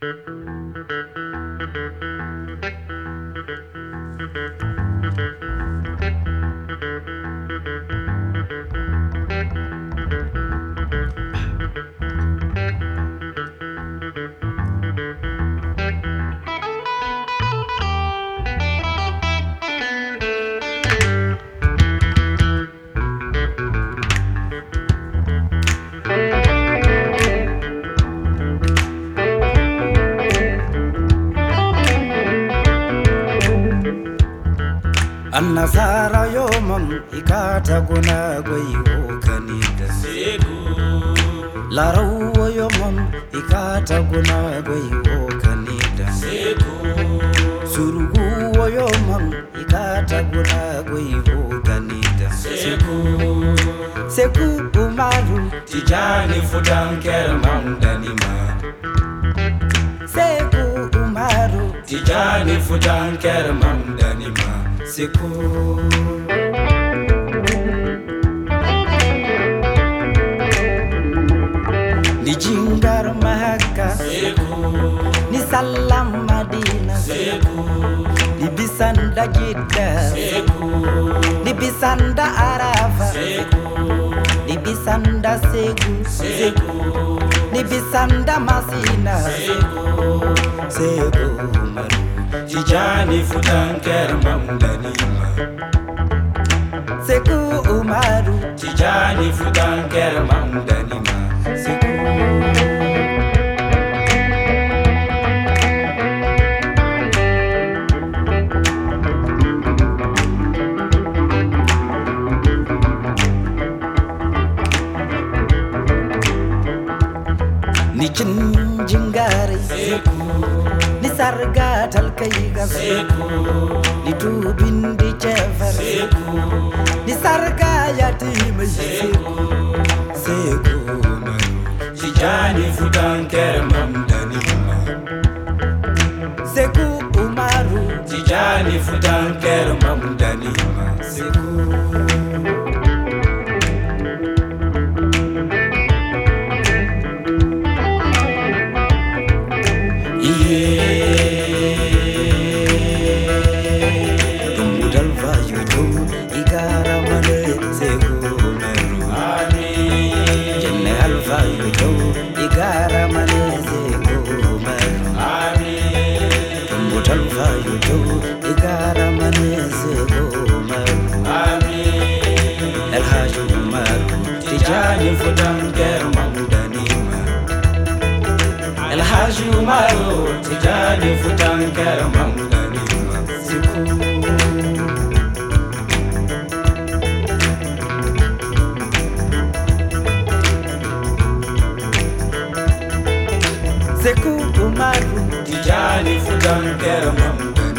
Annasara yomam ikata guna goyo kanida Seku Larawo yomam ikata guna goyo kanida Seku Surugu yomam ikata guna goyo kanida Seku Umaru Tijani fudan kerman danima Seku Umaru Tijani fudan kerman danima Seku Ni jingar Mahaka Seku Ni Salam Madina Seku Ni Bisanda Jeddah Seku Ni Bisanda Arafa Seku Ni Bisanda Segu Seku Ni Bisanda Masina Segu Umaru Tijani fudan kerman danima Segu Umaru Tijani fudan kerman danima Segu Ni Jinjingari Seku Ni Sarga Talkaiga Seku Ni Tubin di Jeffer Seku Ni Sarga Yatima Segu Segu Umaru Tijani fudan kerman danima Segu Umaru Tijani fudan kerman danima Seku Dumudal vayu jo igara mane Segu Umaru Amin Jenne alfa yu jo igara mane Segu Umaru Amin Dumudal vayu jo igara mane Segu Umaru Amin El Haji Umaru Tijani fudan kerman danima El Haji Umaru Tijani fudan kerman danima Seku Umaru Tijani fudan kerman danima